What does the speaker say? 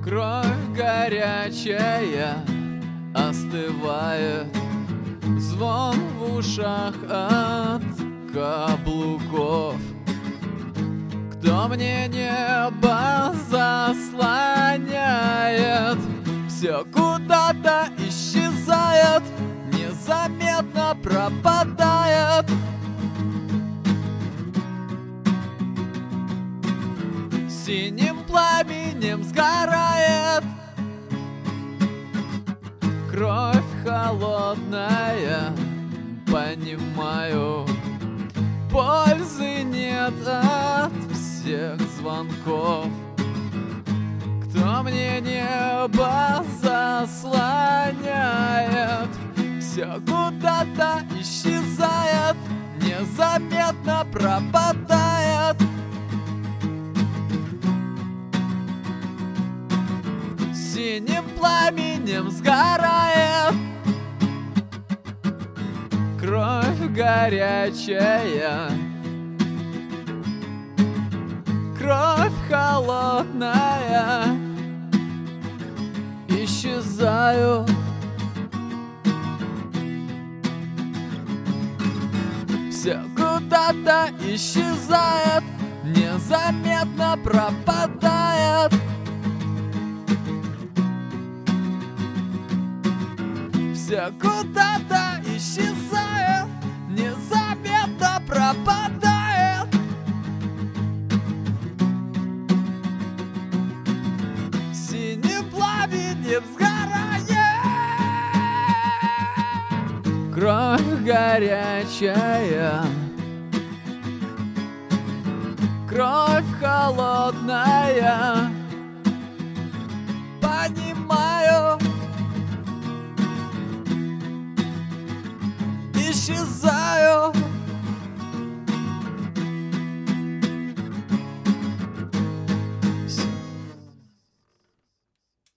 Кровь горячая остывает, звон в ушах от каблуков. Кто мне небо заслоняет, все куда-то исчезает, незаметно пропадает. Синим пламенем сгорает. Кровь холодная, понимаю, пользы нет от всех звонков. Кто мне небо заслоняет, все куда-то исчезает, незаметно пропадает. Синим пламенем сгорает. Кровь горячая, кровь холодная. Исчезаю. Все куда-то исчезает, незаметно пропадает. Все куда-то исчезает, незаметно пропадает. Синим пламенем сгорает. Кровь горячая, кровь холодная. Понимаю, исчезаю.